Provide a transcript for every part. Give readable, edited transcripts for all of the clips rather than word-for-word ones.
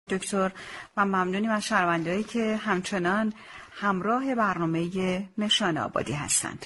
دکتر و ممنونیم از شنونده‌هایی که همچنان همراه برنامه نشان آبادی هستند.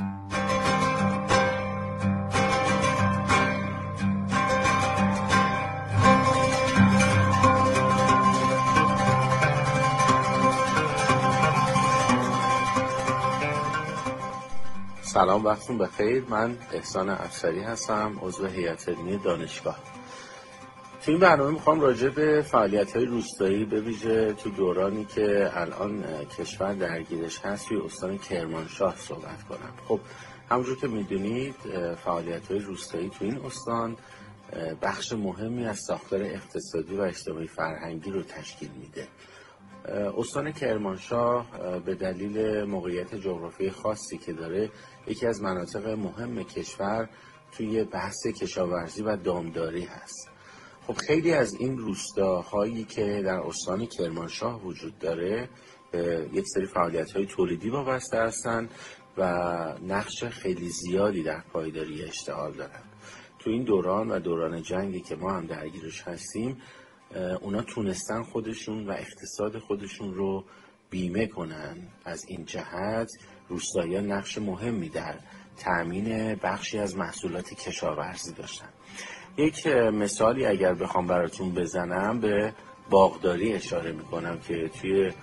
سلام، وقتتون بخیر. من احسان افسری هستم، عضو هیئت علمی دانشگاه. تو این برنامه میخوام راجع به فعالیت‌های روستایی به ویژه تو دورانی که الان کشور درگیرش هست توی استان کرمانشاه صحبت کنم. خب همونجور که میدونید فعالیت‌های روستایی تو این استان بخش مهمی از ساختار اقتصادی و اجتماعی فرهنگی رو تشکیل میده. استان کرمانشاه به دلیل موقعیت جغرافیایی خاصی که داره یکی از مناطق مهم کشور توی بحث کشاورزی و دامداری هست. خب خیلی از این روستاهایی که در استان کرمانشاه وجود داره یک سری فعالیت‌های تولیدی وابسته هستند و نقش خیلی زیادی در پایداری اشتغال دارن. تو این دوران و دوران جنگی که ما هم درگیرش هستیم، اونا تونستن خودشون و اقتصاد خودشون رو بیمه کنن. از این جهت روستاییان نقش مهمی در تأمین بخشی از محصولات کشاورزی داشتن. یک مثالی اگر بخوام براتون بزنم به باغداری اشاره میکنم که توی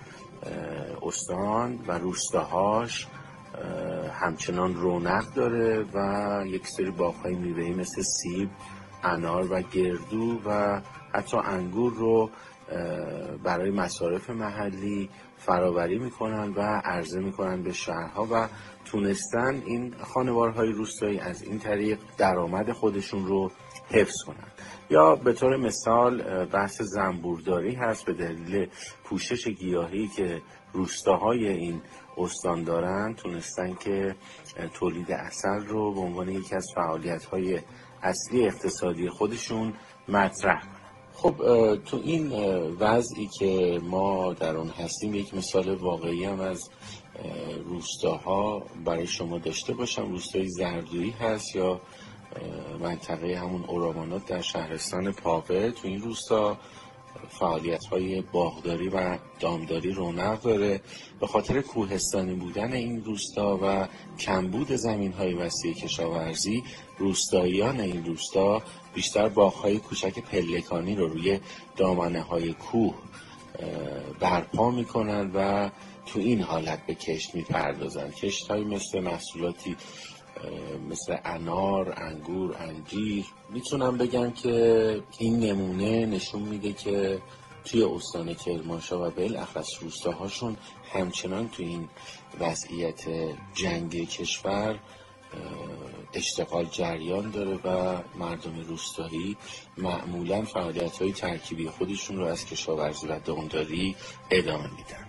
استان و روستاهاش همچنان رونق داره و یک سری باغ‌های میوه‌ای مثل سیب، انار و گردو و حتی انگور رو برای مصارف محلی فراوری میکنن و عرضه میکنن به شهرها و تونستن این خانوارهای روستایی از این طریق درآمد خودشون رو حفظ کنن. یا به طور مثال بحث زنبورداری هست. به دلیل پوشش گیاهی که روستاهای این استان دارن تونستن که تولید عسل رو به عنوان یکی از فعالیت‌های اصلی اقتصادی خودشون مطرح کنن. خب تو این وضعی که ما در اون هستیم یک مثال واقعی هم از روستاها برای شما داشته باشم. روستای زردویی هست یا منطقه همون اورامانات در شهرستان پاقه. تو این روستا فعالیت‌های باغداری و دامداری رونق داره. به خاطر کوهستانی بودن این روستا و کمبود زمین‌های وسیع کشاورزی، روستاییان این روستا بیشتر باغ‌های کوچک پلکانی رو روی دامنه‌های کوه برپا می‌کنن و تو این حالت به کشت می‌پردازن. کشت‌های مثل محصولاتی مثل انار، انگور، انجیر. میتونم بگم که این نمونه نشون میده که توی استان کرمانشاه و بالاخص روستاهاشون همچنان توی این وضعیت جنگ کشور اشتغال جریان داره و مردم روستایی معمولاً فعالیت‌های ترکیبی خودشون رو از کشاورزی و دامداری ادامه میدن.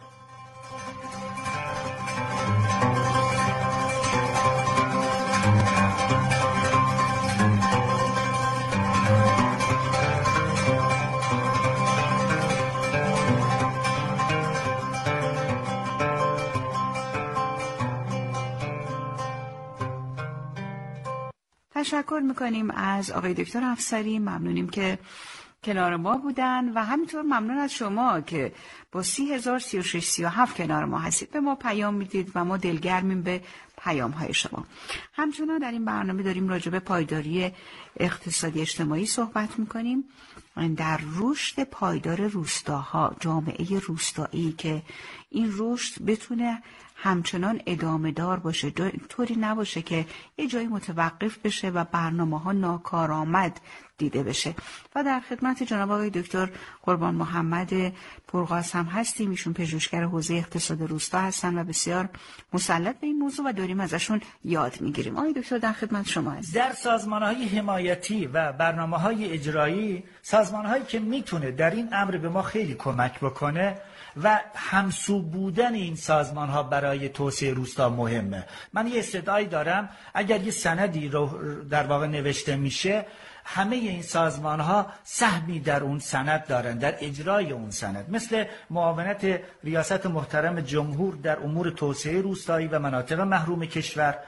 تشکر میکنیم از آقای دکتر افسری. ممنونیم که کنار ما بودن و همینطور ممنون از شما که با 30,036 کنار ما هستید، به ما پیام میدید و ما دلگرمیم به پیام های شما. همچنان در این برنامه داریم راجع به پایداری اقتصادی اجتماعی صحبت میکنیم، در رشد پایدار روستاها، جامعه روستایی، که این رشد بتونه همچنان ادامه دار باشه، طوری نباشه که یه جایی متوقف بشه و برنامه ها ناکارآمد دیده بشه. و در خدمت جناب آقای دکتر قربان محمد پرقاسم هستیم. ایشون پژوهشگر حوزه اقتصاد روستا هستن و بسیار مسلط به این موضوع و داریم ازشون یاد میگیریم. آقای دکتر در خدمت شما هستیم. در سازمان‌های حمایتی و برنامه‌های اجرایی، سازمان‌هایی که میتونه در این امر به ما خیلی کمک بکنه و همسو بودن این سازمان‌ها برای توسعه روستا مهمه. من یه استدعایی دارم اگر یه سندی رو در واقع نوشته میشه، همه این سازمان‌ها سهمی در اون سند دارن، در اجرای اون سند، مثل معاونت ریاست محترم جمهور در امور توسعه روستایی و مناطق محروم کشور،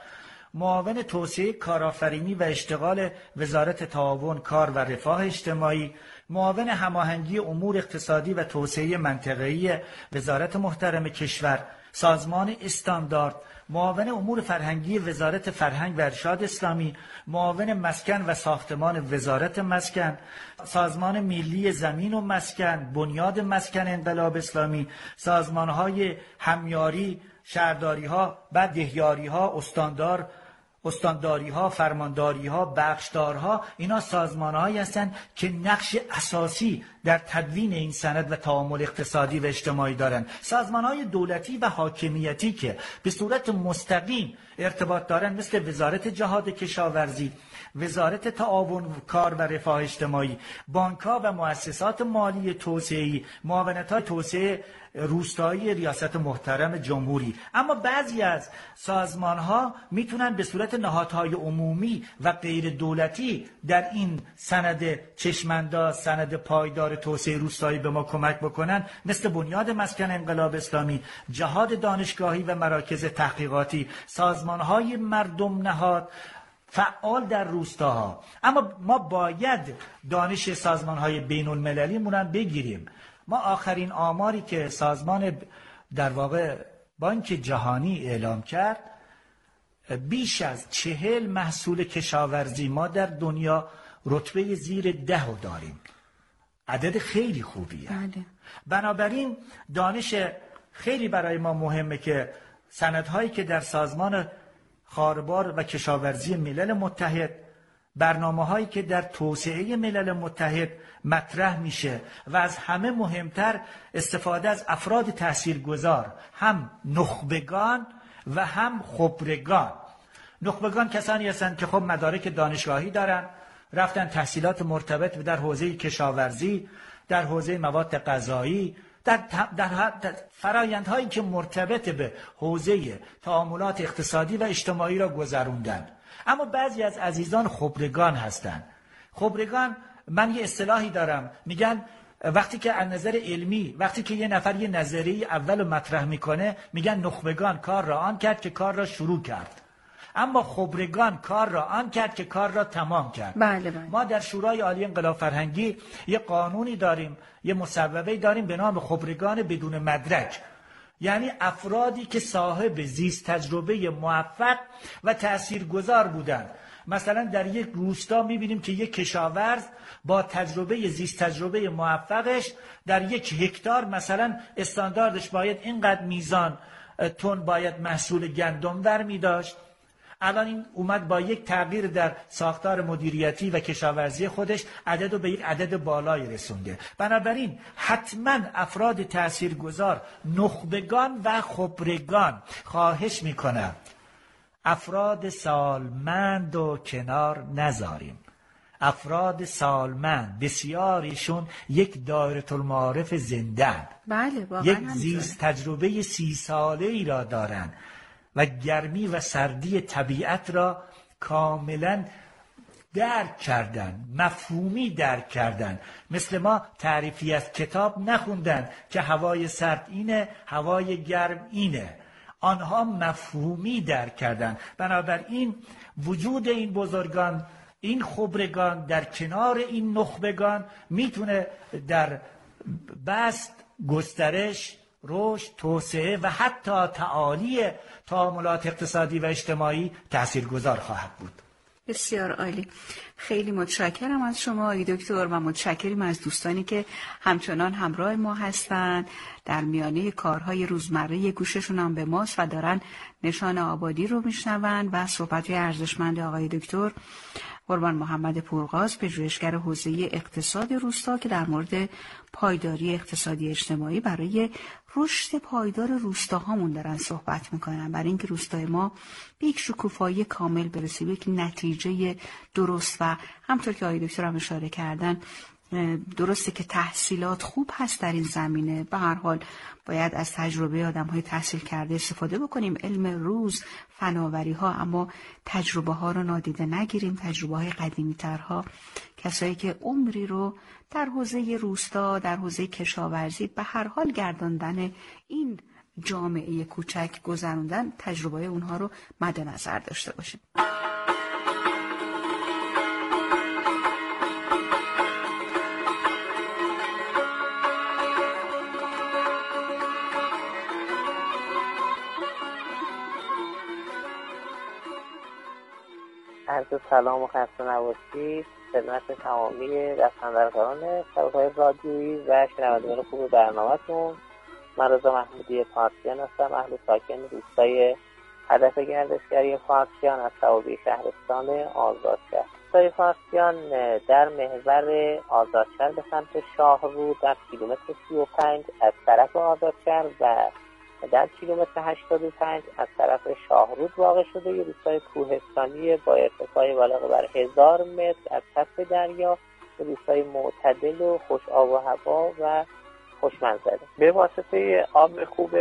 معاون توسعه کارآفرینی و اشتغال وزارت تعاون کار و رفاه اجتماعی، معاون هماهنگی امور اقتصادی و توسعه منطقه‌ای وزارت محترم کشور، سازمان استاندارد، معاون امور فرهنگی وزارت فرهنگ و ارشاد اسلامی، معاون مسکن و ساختمان وزارت مسکن، سازمان ملی زمین و مسکن، بنیاد مسکن انقلاب اسلامی، سازمان‌های همیاری، شهرداری‌ها، بعد دهیاری‌ها، استانداری‌ها، فرمانداری‌ها، بخشدارها، اینا سازمان‌هایی هستند که نقش اساسی در تدوین این سند و تعامل اقتصادی و اجتماعی دارند. سازمان‌های دولتی و حاکمیتی که به صورت مستقیم ارتباط دارند مثل وزارت جهاد کشاورزی، وزارت تعاون کار و رفاه اجتماعی، بانک‌ها و مؤسسات مالی توسعه‌ای، معاونت‌های توسعه روستایی ریاست محترم جمهوری. اما بعضی از سازمان‌ها میتونن به صورت نهادهای عمومی و غیر دولتی در این سند چشمانداز، سند پایدار توسعه روستایی به ما کمک بکنن، مثل بنیاد مسکن انقلاب اسلامی، جهاد دانشگاهی و مراکز تحقیقاتی، سازمان‌های مردم نهاد فعال در روستاها. اما ما باید دانش سازمان‌های بین‌المللی مونم بگیریم. ما آخرین آماری که سازمان در واقع بانک جهانی اعلام کرد، بیش از 40 محصول کشاورزی ما در دنیا رتبه زیر 10 داریم. عدد خیلی خوبیه. بنابراین دانش خیلی برای ما مهمه که سندهایی که در سازمان خاربار و کشاورزی ملل متحد، برنامه‌هایی که در توسعه ملل متحد مطرح میشه و از همه مهمتر استفاده از افراد تاثیرگذار، هم نخبگان و هم خبرگان. نخبگان کسانی هستند که خب مدارک دانشگاهی دارن، رفتن تحصیلات مرتبط در حوزه کشاورزی، در حوزه مواد غذایی، در فرایندهایی که مرتبط به حوزه تعاملات اقتصادی و اجتماعی را گذروندن. اما بعضی از عزیزان خبرگان هستند. خبرگان، من یه اصطلاحی دارم، میگن وقتی که از نظر علمی، وقتی که یه نفر یه نظریه اول مطرح میکنه، میگن نخبگان کار را آن کرد که کار را شروع کرد، اما خبرگان کار را آن کرد که کار را تمام کرد. بله. ما در شورای عالی انقلاب فرهنگی یه قانونی داریم، یه مصوبه‌ای داریم به نام خبرگان بدون مدرک، یعنی افرادی که صاحب زیست تجربه موفق و تاثیرگذار بودند. مثلا در یک روستا میبینیم که یک کشاورز با تجربه زیست تجربه موفقش در 1 هکتار مثلا استانداردش باید اینقدر میزان تن باید محصول گندم برمی داشت. الان این اومد با یک تغییر در ساختار مدیریتی و کشاورزی خودش عدد رو به یک عدد بالایی رسونده. بنابراین حتما افراد تاثیرگذار، نخبگان و خبرگان، خواهش میکنم افراد سالمند و کنار نذاریم. افراد سالمند بسیاریشون یک دایره المعارف زندن، بله، یک زیست تجربه 30 ساله ای را دارن و گرمی و سردی طبیعت را کاملا درک کردن، مفهومی درک کردن. مثل ما تعریفی از کتاب نخوندن که هوای سرد اینه، هوای گرم اینه. آنها مفهومی درک کردن. بنابراین وجود این بزرگان، این خبرگان در کنار این نخبگان میتونه در بسط، گسترش، رشد، توسعه و حتی تعالی تعاملات اقتصادی و اجتماعی تاثیرگذار خواهد بود. بسیار عالی. خیلی متشکرم از شما آقای دکتر و متشکریم از دوستانی که همچنان همراه ما هستند در میانه کارهای روزمره. گوششون هم به ماست و دارن نشان آبادی رو میشنون و صحبت ارزشمند آقای دکتر قربان محمد پورغاز، پژوهشگر حوزه اقتصاد روستا، که در مورد پایداری اقتصادی اجتماعی برای رشد پایدار روستاهامون دارن صحبت میکنن، برای اینکه روستای ما به یک شکوفایی کامل برسه، به یک نتیجه درست. و همطور که آقای دکتر هم اشاره کردن، درسته که تحصیلات خوب هست در این زمینه، به هر حال باید از تجربه آدم‌های تحصیل کرده استفاده بکنیم، علم روز، فناوری ها، اما تجربه ها رو نادیده نگیریم، تجربه های قدیمی ترها، کسایی که عمری رو در حوزه روستا، در حوزه کشاورزی به هر حال گرداندن این جامعه کوچک گذروندن تجربه اونها رو مد نظر داشته باشیم. عرض سلام و خسته نباشید خدمت تمامی دستاندرکاران شبکه‌های رادیویی و شنوندگان خوب برنامه‌تون. من رضا محمودی فارسیان هستم، اهل ساکن روستای هدف گردشگری فارسیان از توابع شهرستان آزادشهر. روستای فارسیان در محور آزادشهر به سمت شاهرود در کیلومتر 35 از طرف آزادشهر و در کیلومتر 85 از طرف شاهرود واقع شده. یه روستای کوهستانی با ارتفاع بالغ بر 1000 متر از سطح دریا، روستای معتدل و خوش آب و هوا و خوشمنظره. به واسطه آب خوب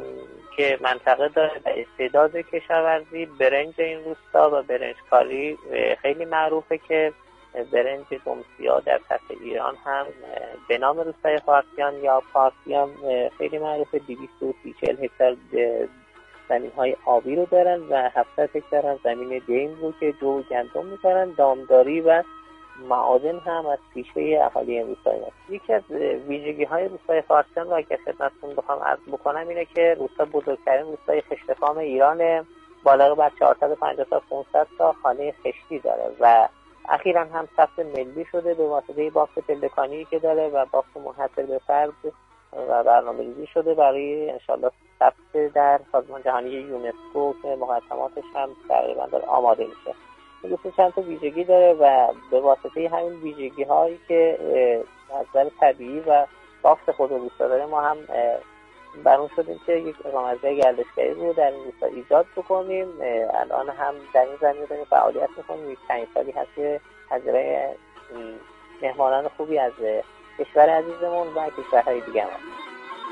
که منطقه داره و استعداد کشاورزی، برنج این روستا و برنج کاری خیلی معروفه که برنج دمسیا در سطح ایران هم به نام روستای فارسیان یا فارسیان خیلی معروفه. 240 هکتار زمین‌های آبی رو دارن و 700 هکتار هم زمین دیم رو که جو و گندم می‌کارن. دامداری و معادن هم از پیشه اهالی این روستای است. یکی از ویژگی‌های روستای فارسیان رو اگه خدمتتون بخوام عرض بکنم اینه که روستا بزرگترین روستای خشت‌فام ایران، بالغ بر 450 تا 500 تا خانه خشتی داره و اخیراً هم ثبت ملی شده به واسطه بافت پلکانی که داره و بافت منحصر به فرد و برنامه‌ریزی شده برای انشالله ثبت در سازمان جهانی یونسکو که مقدماتش هم تقریباً داره آماده میشه. این چند تا ویژگی داره و به واسطه همین ویژگی هایی که از نظر طبیعی و بافت خود روستا داره ما هم برون شدیم که یک اقامتگاه گردشگری رو در این روستا ایجاد بکنیم. الان هم در این زمینه داریم فعالیت میکنیم. 5 سالی هست که حضره مهمانان خوبی از کشور عزیزمون و کشورهای دیگه هم هست.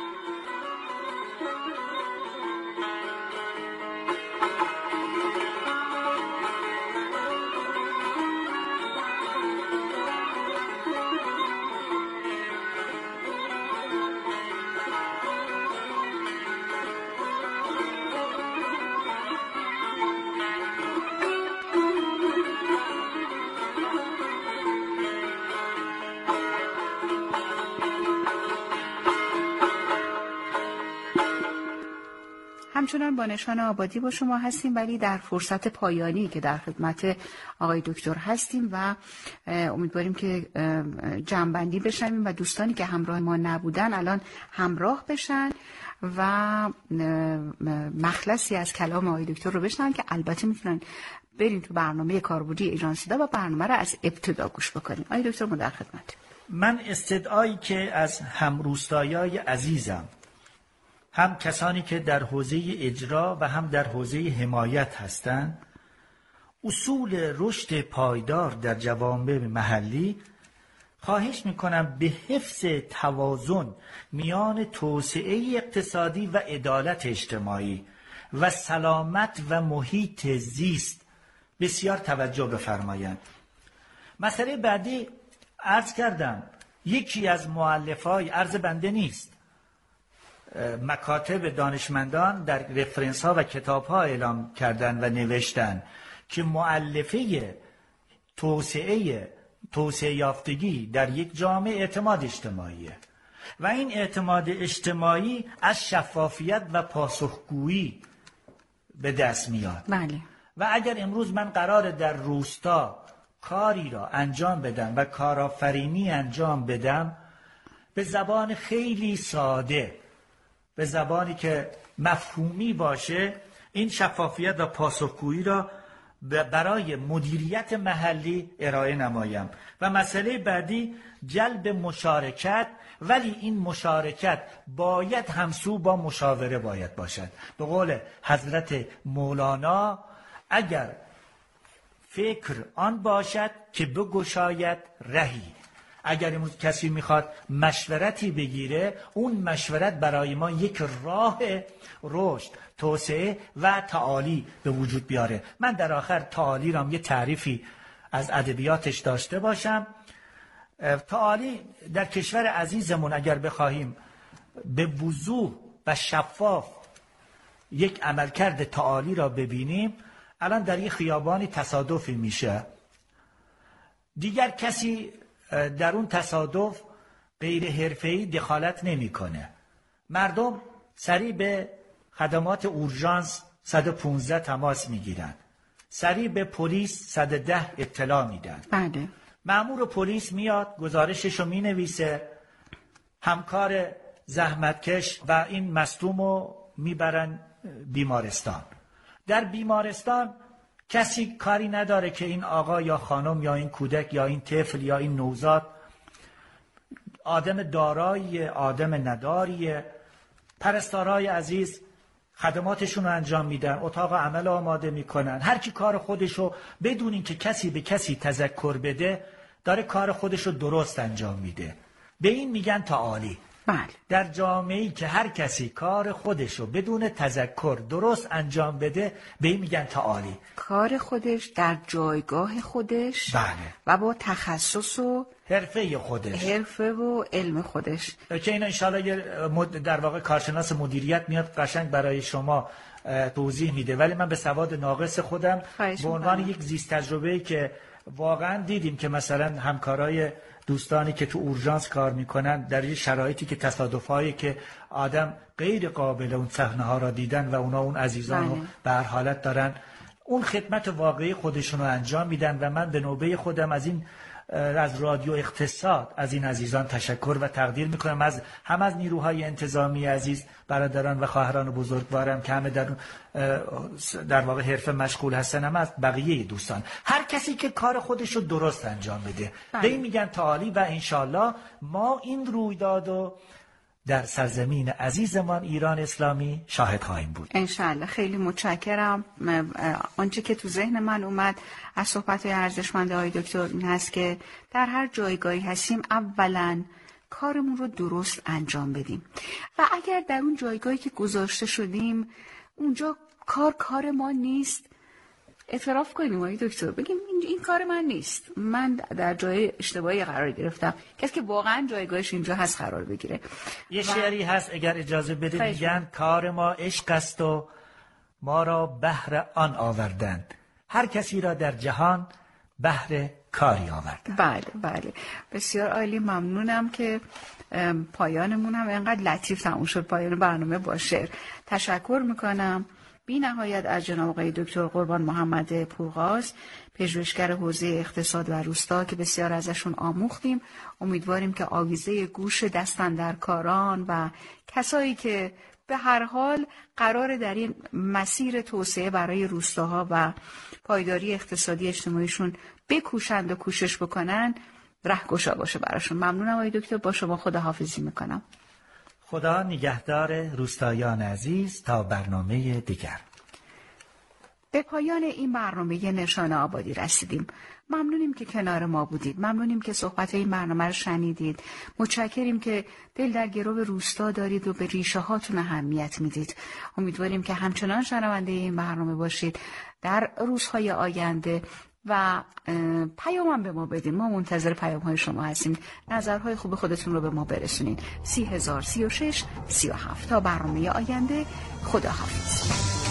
همچنان با نشان آبادی با شما هستیم، ولی در فرصت پایانی که در خدمت آقای دکتر هستیم و امیدواریم که جمع‌بندی بشنویم و دوستانی که همراه ما نبودن الان همراه بشن و مخلصی از کلام آقای دکتر رو بشنون که البته میتونن برین تو برنامه کاربردی ایران صدا و برنامه رو از ابتدا گوش بکنیم. آقای دکتر ما در خدمت. من استدعایی که از همروستایای عزیزم، هم کسانی که در حوزه اجرا و هم در حوزه حمایت هستند، اصول رشد پایدار در جوامع محلی خواهش میکنم به حفظ توازن میان توسعه اقتصادی و عدالت اجتماعی و سلامت و محیط زیست بسیار توجه بفرمایند. مسئله بعدی عرض کردم، یکی از مؤلفه‌های عرض بنده نیست، مکاتب دانشمندان در رفرنس ها و کتاب ها اعلام کردن و نوشتن که مؤلفه توسعه یافتگی در یک جامعه اعتماد اجتماعیه و این اعتماد اجتماعی از شفافیت و پاسخگویی به دست میاد. بله. و اگر امروز من قراره در روستا کاری را انجام بدم و کارآفرینی انجام بدم به زبان خیلی ساده، به زبانی که مفهومی باشه، این شفافیت و پاسخگویی را برای مدیریت محلی ارائه نمایم. و مسئله بعدی جلب مشارکت، ولی این مشارکت باید همسو با مشاوره باید باشد. به قول حضرت مولانا، اگر فکر آن باشد که بگشاید رهی. اگر امروز کسی میخواد مشورتی بگیره، اون مشورت برای ما یک راه رشد، توسعه و تعالی به وجود بیاره. من در آخر تعالی رام یه تعریفی از ادبیاتش داشته باشم. تعالی در کشور عزیزمون اگر بخواهیم به وضوح و شفاف یک عملکرد تعالی را ببینیم، الان در یک خیابانی تصادفی میشه، دیگر کسی در اون تصادف غیر حرفه‌ای دخالت نمیکنه. مردم سریع به خدمات اورژانس 115 تماس میگیرن، سریع به پلیس 110 اطلاع میدن. بله. مأمور پلیس میاد گزارششو مینویسه، همکار زحمتکش و این مصدومو میبرن بیمارستان. در بیمارستان کسی کاری نداره که این آقا یا خانم یا این کودک یا این طفل یا این نوزاد آدم دارایی، آدم نداریه. پرستارای عزیز خدماتشون رو انجام میدن، اتاق عمل آماده میکنن، هر کی کار خودشو بدون این که کسی به کسی تذکر بده داره کار خودشو درست انجام میده. به این میگن تعالی. بله. در جامعه‌ای که هر کسی کار خودشو بدون تذکر درست انجام بده به این میگن تعالی. کار خودش در جایگاه خودش. بله. و با تخصص و حرفه خودش، حرفه و علم خودش که اینا انشالله در واقع کارشناس مدیریت میاد قشنگ برای شما توضیح میده، ولی من به سواد ناقص خودم به عنوان یک زیست تجربه‌ای که واقعا دیدیم که مثلا همکارای دوستانی که تو اورژانس کار میکنن در این شرایطی که تصادفایی که آدم غیر قابل اون صحنه ها را دیدن و اونا اون عزیزان رو به هر حالت دارن اون خدمت واقعی خودشون رو انجام میدن و من به نوبه خودم از رادیو اقتصاد از این عزیزان تشکر و تقدیر میکنم، هم از نیروهای انتظامی عزیز، برادران و خواهران بزرگوارم که همه در واقع حرفه مشغول هستن، هم از بقیه دوستان، هر کسی که کار خودش رو درست انجام بده به این میگن تعالی. و انشالله ما این رویدادو در سرزمین عزیزمان ایران اسلامی شاهد خواهیم بود انشالله. خیلی متشکرم. آنچه که تو ذهن من اومد از صحبت‌های ارزشمند آقای دکتر این هست که در هر جایگاهی هستیم اولاً کارمون رو درست انجام بدیم و اگر در اون جایگاهی که گذاشته شدیم اونجا کار ما نیست، اعتراف کنیم آقای دکتر، بگیم این کار من نیست، من در جای اشتباهی قرار گرفتم، کسی که واقعا جایگاهش اینجا هست قرار بگیره. یه شعری هست اگر اجازه بده، میگن کار ما عشق است و ما را بهر آن آوردند، هر کسی را در جهان بهر کاری آوردند. بله بسیار عالی. ممنونم که پایانمون هم اینقدر لطیف تموم شد، پایان برنامه با شعر. تشکر میکنم بی نهایت از جناب آقای دکتر قربان محمد پورغاز، پژوهشگر حوزه اقتصاد و روستا که بسیار ازشون آموختیم. امیدواریم که آویزه گوش دستاندرکاران و کسایی که به هر حال قرار در این مسیر توسعه برای روستاها و پایداری اقتصادی اجتماعیشون بکوشند و کوشش بکنن رهگشا باشه براشون. ممنونم آقای دکتر، با شما خداحافظی میکنم. خدا نگهدار روستایان عزیز تا برنامه دیگر. به پایان این برنامه نشان آبادی رسیدیم. ممنونیم که کنار ما بودید، ممنونیم که صحبت این برنامه رو شنیدید، متشکریم که دل در گرو روستا دارید و به ریشه هاتون اهمیت میدید. امیدواریم که همچنان شنونده این برنامه باشید در روزهای آینده و پیام به ما بدین. ما منتظر پیام های شما هستیم. نظرهای خوب خودتون رو به ما برسونین. 3036 37. تا برنامه آینده، خداحافظ.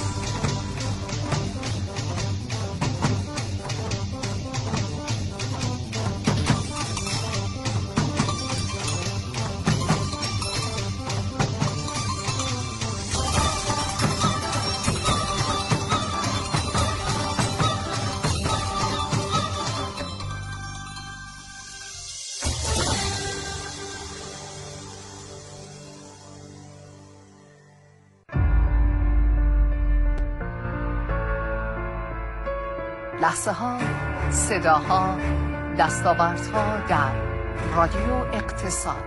لحظه ها، صداها، دستاوردها در رادیو اقتصاد.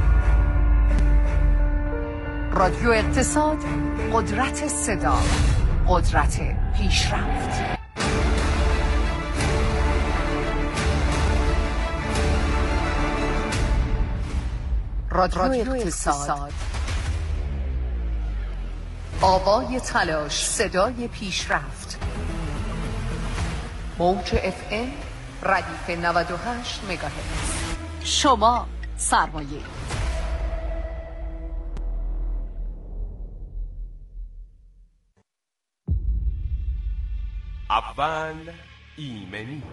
رادیو اقتصاد، قدرت صدا، قدرت پیشرفت. رادیو اقتصاد، آوای تلاش، صدای پیشرفت. موج FM ردیف 98 مگاهرتز. شما سرمایه اول ایمنی.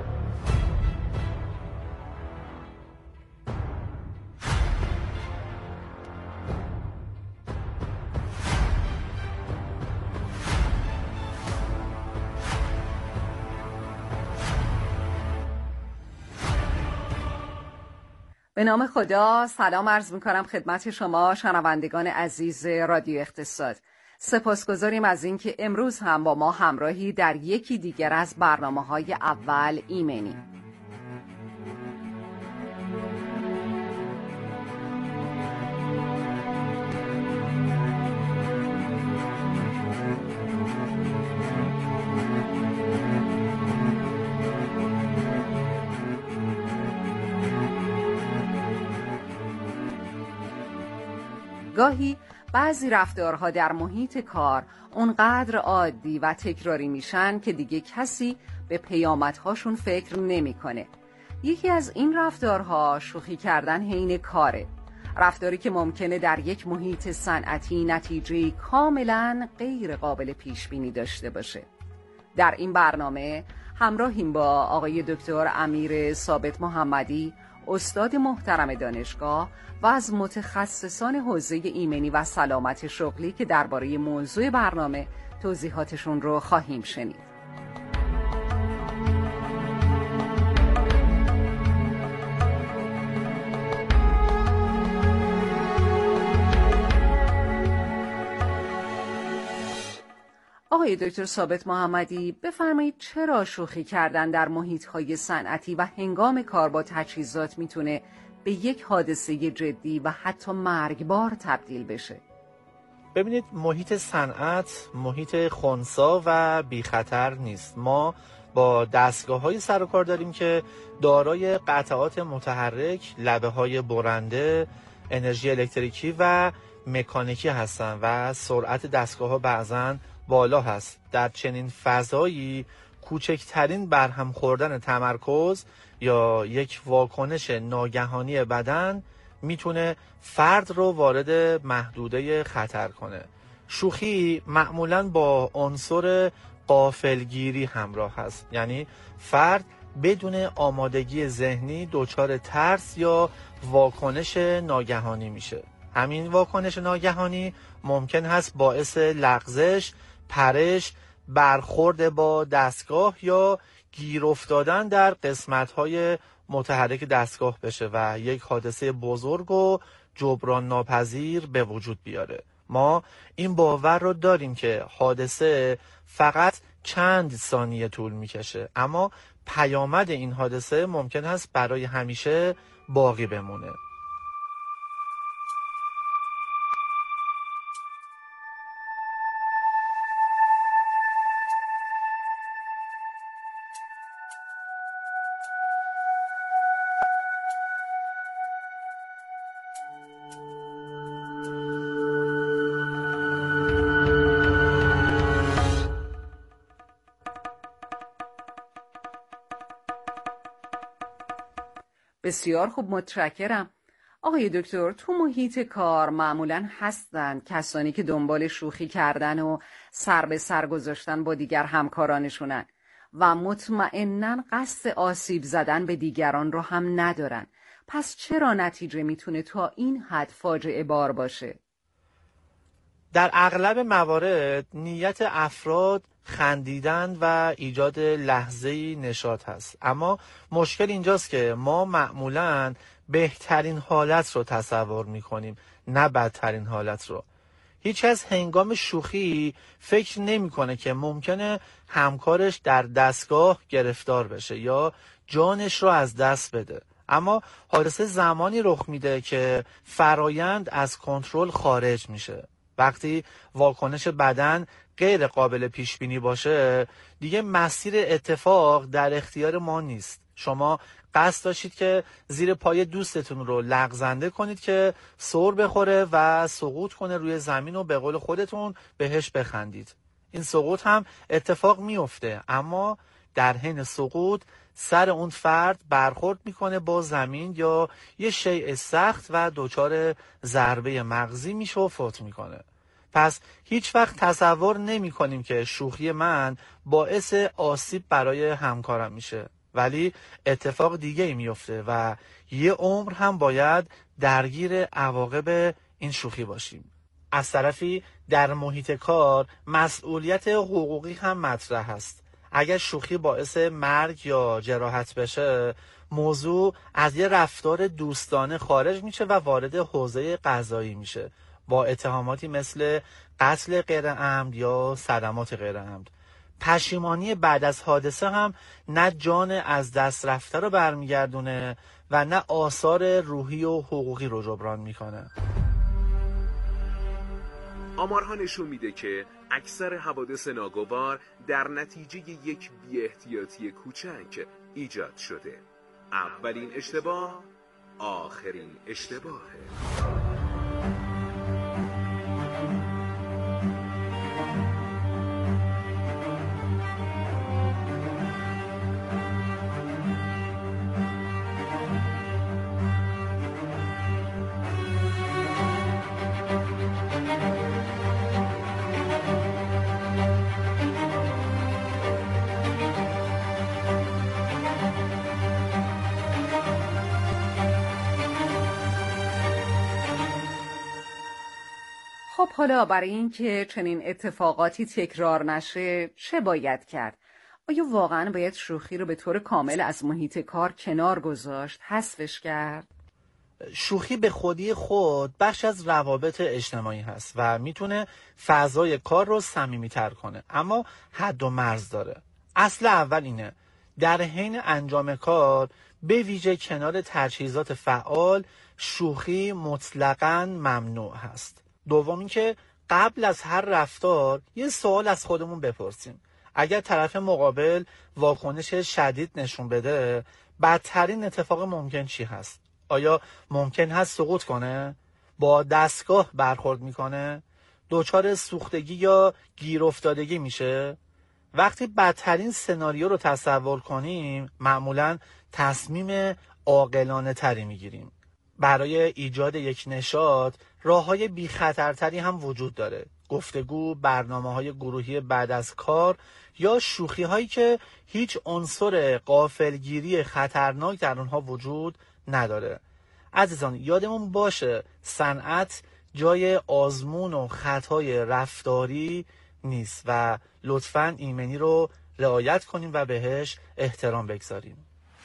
به نام خدا، سلام عرض می‌کنم خدمت شما شنوندگان عزیز رادیو اقتصاد. سپاسگزاریم از اینکه امروز هم با ما همراهی در یکی دیگر از برنامه‌های اول ایمنی. گاهی بعضی رفتارها در محیط کار اونقدر عادی و تکراری میشن که دیگه کسی به پیامدهاشون فکر نمیکنه. یکی از این رفتارها شوخی کردن حین کاره. رفتاری که ممکنه در یک محیط صنعتی نتیجه کاملا غیر قابل پیش بینی داشته باشه. در این برنامه همراهیم با آقای دکتر امیر ثابت محمدی، استاد محترم دانشگاه و از متخصصان حوزه ایمنی و سلامت شغلی که درباره موضوع برنامه توضیحاتشون رو خواهیم شنید. آقای دکتر ثابت محمدی، بفرمایید چرا شوخی کردن در محیط‌های صنعتی و هنگام کار با تجهیزات میتونه به یک حادثه جدی و حتی مرگبار تبدیل بشه؟ ببینید، محیط صنعت محیط خنثی و بی خطر نیست. ما با دستگاه‌های سر و کار داریم که دارای قطعات متحرک، لبه‌های برنده، انرژی الکتریکی و مکانیکی هستند و سرعت دستگاه‌ها بعضاً بالا هست. در چنین فضایی کوچکترین برهم خوردن تمرکز یا یک واکنش ناگهانی بدن میتونه فرد رو وارد محدوده خطر کنه. شوخی معمولاً با عنصر غافلگیری همراه هست، یعنی فرد بدون آمادگی ذهنی دچار ترس یا واکنش ناگهانی میشه. همین واکنش ناگهانی ممکن هست باعث لغزش، پرش، برخورد با دستگاه یا گیر افتادن در قسمت‌های متحرک دستگاه بشه و یک حادثه بزرگ و جبران ناپذیر به وجود بیاره. ما این باور رو داریم که حادثه فقط چند ثانیه طول میکشه، اما پیامد این حادثه ممکن است برای همیشه باقی بمونه. بسیار خوب، متشکرم. آقای دکتر، تو محیط کار معمولاً هستند کسانی که دنبال شوخی کردن و سر به سر گذاشتن با دیگر همکارانشونن و مطمئناً قصد آسیب زدن به دیگران رو هم ندارن. پس چرا نتیجه میتونه تا این حد فاجعه بار باشه؟ در اغلب موارد نیت افراد خندیدن و ایجاد لحظه‌ای نشاط هست، اما مشکل اینجاست که ما معمولاً بهترین حالت رو تصور می‌کنیم، نه بدترین حالت رو. هیچ کس هنگام شوخی فکر نمی‌کنه که ممکنه همکارش در دستگاه گرفتار بشه یا جانش رو از دست بده، اما حادثه زمانی رخ میده که فرایند از کنترل خارج میشه. وقتی واکنش بدن غیر قابل پیش بینی باشه، دیگه مسیر اتفاق در اختیار ما نیست. شما قصد داشتید که زیر پای دوستتون رو لغزنده کنید که سر بخوره و سقوط کنه روی زمین و به قول خودتون بهش بخندید. این سقوط هم اتفاق میفته، اما در حین سقوط سر اون فرد برخورد میکنه با زمین یا یه شیء سخت و دچار ضربه مغزی میشه و فوت میکنه. پس هیچ وقت تصور نمی کنیم که شوخی من باعث آسیب برای همکارم میشه، ولی اتفاق دیگه ای میفته و یه عمر هم باید درگیر عواقب این شوخی باشیم. از طرفی در محیط کار مسئولیت حقوقی هم مطرح است. اگر شوخی باعث مرگ یا جراحت بشه، موضوع از یه رفتار دوستانه خارج میشه و وارد حوزه قضایی میشه با اتهاماتی مثل قتل غیر عمد یا صدمات غیر عمد. پشیمانی بعد از حادثه هم نه جان از دست رفته رو برمیگردونه و نه آثار روحی و حقوقی رو جبران میکنه. آمارها نشون میده که اکثر حوادث ناگوار در نتیجه یک بی‌احتیاطی کوچک ایجاد شده. اولین اشتباه آخرین اشتباهه. خب حالا برای این که چنین اتفاقاتی تکرار نشه چه باید کرد؟ آیا واقعا باید شوخی رو به طور کامل از محیط کار کنار گذاشت، حذفش کرد؟ شوخی به خودی خود بخش از روابط اجتماعی هست و میتونه فضای کار رو صمیمیتر کنه، اما حد و مرز داره. اصل اول اینه در حین انجام کار به ویژه کنار تجهیزات فعال شوخی مطلقاً ممنوع هست. دوم اینکه قبل از هر رفتار یه سوال از خودمون بپرسیم. اگر طرف مقابل واکنش شدید نشون بده، بدترین اتفاق ممکن چی هست؟ آیا ممکن هست سقوط کنه؟ با دستگاه برخورد میکنه؟ دچار سوختگی یا گیر افتادگی میشه؟ وقتی بدترین سناریو رو تصور کنیم، معمولاً تصمیم عاقلانه تری میگیریم. برای ایجاد یک نشاط راه‌های بی خطرتری هم وجود داره. گفتگو، برنامه‌های گروهی بعد از کار یا شوخی‌هایی که هیچ عنصر غافلگیری خطرناک در اونها وجود نداره. عزیزان یادمون باشه صنعت جای آزمون و خطای رفتاری نیست و لطفاً ایمنی رو رعایت کنیم و بهش احترام بگذاریم.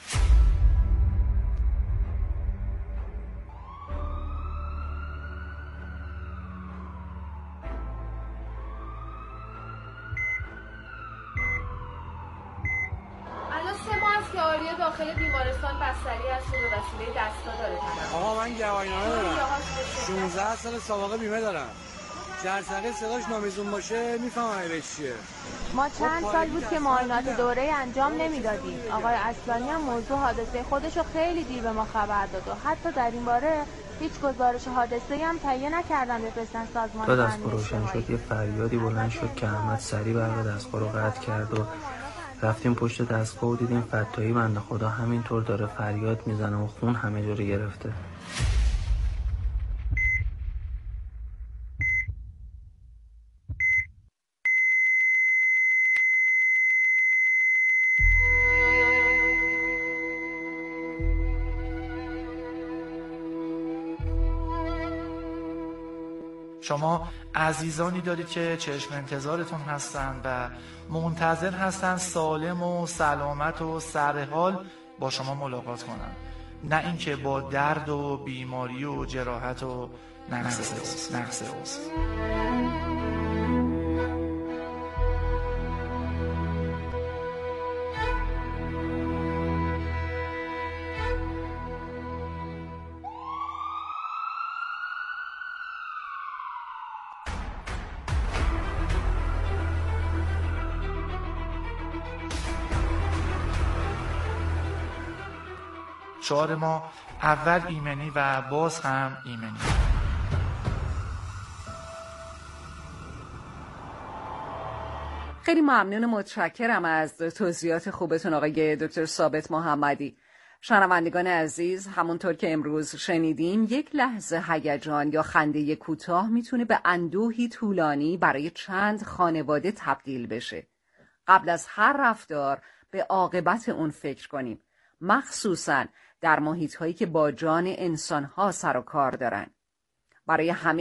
داخل بیمارستان بستری هست و به وسیله دستگاه داره تنفس. آقا من گواهینامه دارم. 16 سال سابقه بیمه دارم. جرثقیل صداش نامیزون باشه میفهمم به چیه. ما چند سال بود که معاینات دوره انجام نمیدادیم. آقای اصلانی هم موضوع حادثه خودشو خیلی دیر به ما خبر داد و حتی در این باره هیچ گزارش حادثه‌ای هم تهیه نکردن بفرستن سازمان. بعد از روشن شد یه فریادی بلند شد که احمد سریع برق دستگاه رو قطع کرد و رفتیم پشت دستگاه و دیدیم فتایی بنده خدا همینطور داره فریاد میزنه و خون همه جا رو گرفته. شما عزیزانی دارید که چشم انتظارتون هستن و منتظر هستن سالم و سلامت و سرحال با شما ملاقات کنن، نه اینکه با درد و بیماری و جراحت و نقص عضو. شعار ما اول ایمنی و باز هم ایمنی. خیلی ممنون و متشکرم از توضیحات خوبتون آقای دکتر ثابت محمدی. شنوندگان عزیز، همونطور که امروز شنیدیم، یک لحظه هیجان یا خنده کوتاه میتونه به اندوهی طولانی برای چند خانواده تبدیل بشه. قبل از هر رفتار به عاقبت اون فکر کنیم، مخصوصاً در محیط‌هایی که با جان انسان‌ها سر و کار دارن. برای همه